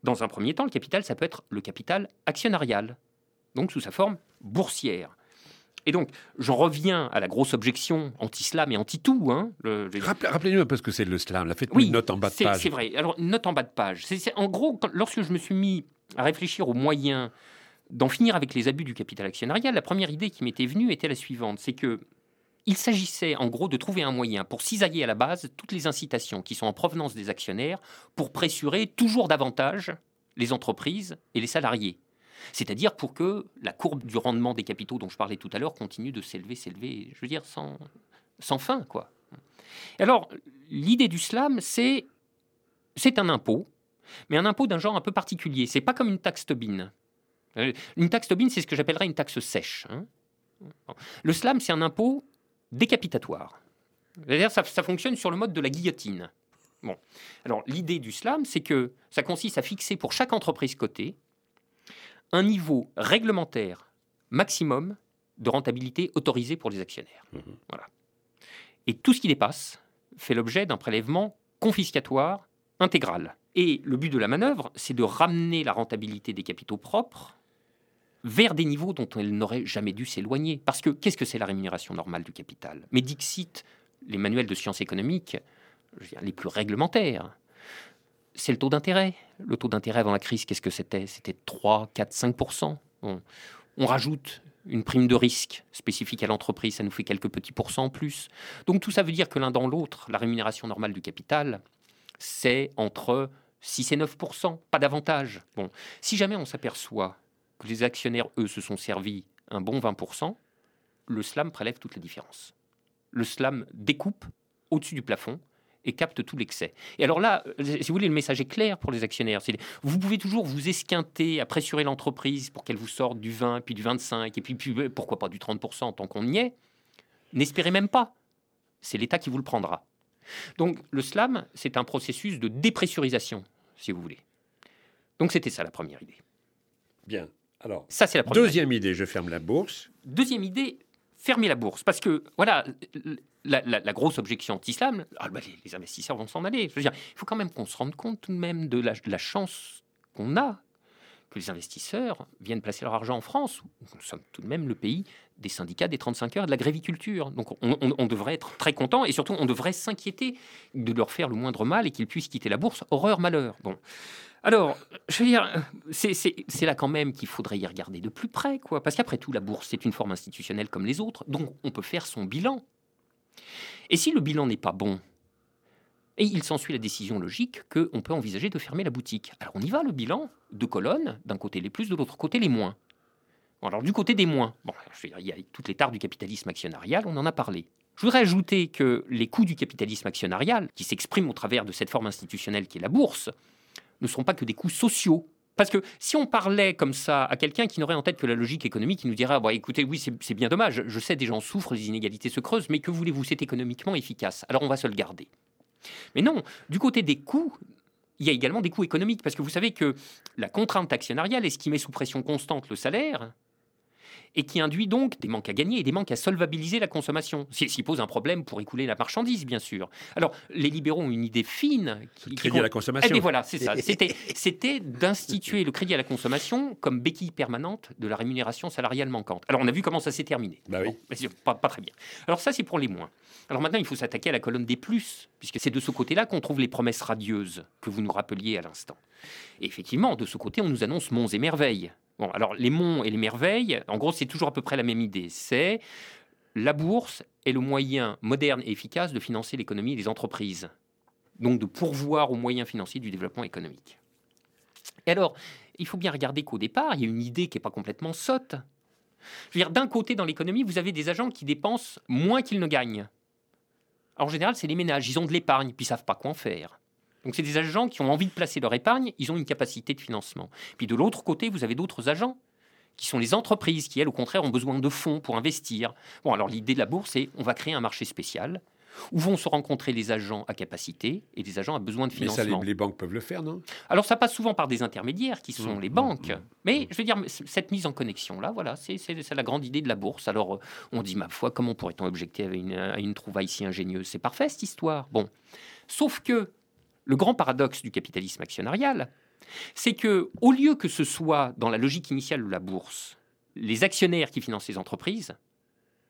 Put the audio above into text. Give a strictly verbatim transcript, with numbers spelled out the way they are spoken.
dans un premier temps, le capital, ça peut être le capital actionnarial, donc sous sa forme boursière. Et donc, j'en reviens à la grosse objection anti-slam et anti-tout. Hein, le... Rappelez, rappelez-nous un peu ce que c'est le slam. Là, faites-nous oui, une note en bas de c'est, page. c'est vrai. Alors, une note en bas de page. C'est, c'est, en gros, quand, lorsque je me suis mis à réfléchir aux moyens d'en finir avec les abus du capital actionnarial, la première idée qui m'était venue était la suivante. C'est que il s'agissait, en gros, de trouver un moyen pour cisailler à la base toutes les incitations qui sont en provenance des actionnaires pour pressurer toujours davantage les entreprises et les salariés. C'est-à-dire pour que la courbe du rendement des capitaux dont je parlais tout à l'heure continue de s'élever, s'élever, je veux dire, sans, sans fin, quoi. Alors, l'idée du slam, c'est, c'est un impôt, mais un impôt d'un genre un peu particulier. C'est pas comme une taxe Tobin. Une taxe Tobin, c'est ce que j'appellerais une taxe sèche. Hein. Le slam, c'est un impôt décapitatoire. C'est-à-dire, ça, ça fonctionne sur le mode de la guillotine. Bon. Alors, l'idée du slam, c'est que ça consiste à fixer pour chaque entreprise cotée un niveau réglementaire maximum de rentabilité autorisé pour les actionnaires. Mmh. Voilà. Et tout ce qui dépasse fait l'objet d'un prélèvement confiscatoire intégral. Et le but de la manœuvre, c'est de ramener la rentabilité des capitaux propres vers des niveaux dont elle n'aurait jamais dû s'éloigner. Parce que qu'est-ce que c'est la rémunération normale du capital ? Mais dixit les manuels de sciences économiques, je veux dire, les plus réglementaires. C'est le taux d'intérêt. Le taux d'intérêt avant la crise, qu'est-ce que c'était ? C'était trois, quatre, cinq pour cent. On, on rajoute une prime de risque spécifique à l'entreprise, ça nous fait quelques petits pourcents en plus. Donc tout ça veut dire que l'un dans l'autre, la rémunération normale du capital, c'est entre six et neuf pour cent, pas davantage. Bon, si jamais on s'aperçoit que les actionnaires, eux, se sont servis un bon vingt pour cent, le slam prélève toute la différence. Le slam découpe au-dessus du plafond et capte tout l'excès. Et alors là, si vous voulez, le message est clair pour les actionnaires. C'est, vous pouvez toujours vous esquinter à pressurer l'entreprise pour qu'elle vous sorte du vingt, puis du vingt-cinq, et puis, puis pourquoi pas du trente pour cent tant qu'on y est. N'espérez même pas. C'est l'État qui vous le prendra. Donc le slam, c'est un processus de dépressurisation, si vous voulez. Donc c'était ça la première idée. Bien. Alors, ça, c'est la première deuxième idée, je ferme la bourse. Deuxième idée, fermer la bourse. Parce que, voilà, la, la, la grosse objection anti-slam, ah, bah, les, les investisseurs vont s'en aller. Je veux dire, il faut quand même qu'on se rende compte tout de même de la, de la chance qu'on a que les investisseurs viennent placer leur argent en France. Nous sommes tout de même le pays des syndicats des trente-cinq heures de l'agriculture. Donc on, on, on devrait être très content et surtout on devrait s'inquiéter de leur faire le moindre mal et qu'ils puissent quitter la bourse. Horreur, malheur. Bon. Alors, je veux dire, c'est, c'est, c'est là quand même qu'il faudrait y regarder de plus près, quoi. Parce qu'après tout, la bourse, c'est une forme institutionnelle comme les autres, donc on peut faire son bilan. Et si le bilan n'est pas bon, et il s'ensuit la décision logique qu'on peut envisager de fermer la boutique. Alors on y va, le bilan, deux colonnes, d'un côté les plus, de l'autre côté les moins. Bon, alors du côté des moins, bon, je veux dire, il y a toutes les tares du capitalisme actionnarial, on en a parlé. Je voudrais ajouter que les coûts du capitalisme actionnarial, qui s'expriment au travers de cette forme institutionnelle qui est la bourse, ne sont pas que des coûts sociaux. Parce que si on parlait comme ça à quelqu'un qui n'aurait en tête que la logique économique, il nous dirait ah, bah, écoutez, oui, c'est, c'est bien dommage, je sais, des gens souffrent, les inégalités se creusent, mais que voulez-vous, c'est économiquement efficace. Alors on va se le garder. Mais non, du côté des coûts, il y a également des coûts économiques. Parce que vous savez que la contrainte actionnariale est ce qui met sous pression constante le salaire et qui induit donc des manques à gagner et des manques à solvabiliser la consommation. Ce qui pose un problème pour écouler la marchandise, bien sûr. Alors, les libéraux ont une idée fine. Qui, le crédit qui... à la consommation. Eh bien voilà, c'est ça. C'était, c'était d'instituer le crédit à la consommation comme béquille permanente de la rémunération salariale manquante. Alors, on a vu comment ça s'est terminé. Bah oui. Bon, pas, pas très bien. Alors ça, c'est pour les moins. Alors maintenant, il faut s'attaquer à la colonne des plus, puisque c'est de ce côté-là qu'on trouve les promesses radieuses que vous nous rappeliez à l'instant. Et effectivement, de ce côté, on nous annonce monts et merveilles. Bon, alors les monts et les merveilles, en gros, c'est toujours à peu près la même idée. C'est la bourse est le moyen moderne et efficace de financer l'économie et les entreprises. Donc de pourvoir aux moyens financiers du développement économique. Et alors, il faut bien regarder qu'au départ, il y a une idée qui n'est pas complètement sotte. Je veux dire, d'un côté, dans l'économie, vous avez des agents qui dépensent moins qu'ils ne gagnent. Alors, en général, c'est les ménages. Ils ont de l'épargne, puis ils ne savent pas quoi en faire. Donc, c'est des agents qui ont envie de placer leur épargne, ils ont une capacité de financement. Puis, de l'autre côté, vous avez d'autres agents qui sont les entreprises qui, elles, au contraire, ont besoin de fonds pour investir. Bon, alors, l'idée de la bourse, c'est on va créer un marché spécial où vont se rencontrer les agents à capacité et les agents à besoin de financement. Mais ça, les, les banques peuvent le faire, non ? Alors, ça passe souvent par des intermédiaires qui sont mmh, les banques. Mmh, Mais, je veux dire, cette mise en connexion-là, voilà, c'est, c'est, c'est la grande idée de la bourse. Alors, on dit, ma foi, comment pourrait-on objecter à une, à une trouvaille si ingénieuse ? C'est parfait, cette histoire. Bon. Sauf que le grand paradoxe du capitalisme actionnarial, C'est que, au lieu que ce soit dans la logique initiale de la bourse, les actionnaires qui financent les entreprises,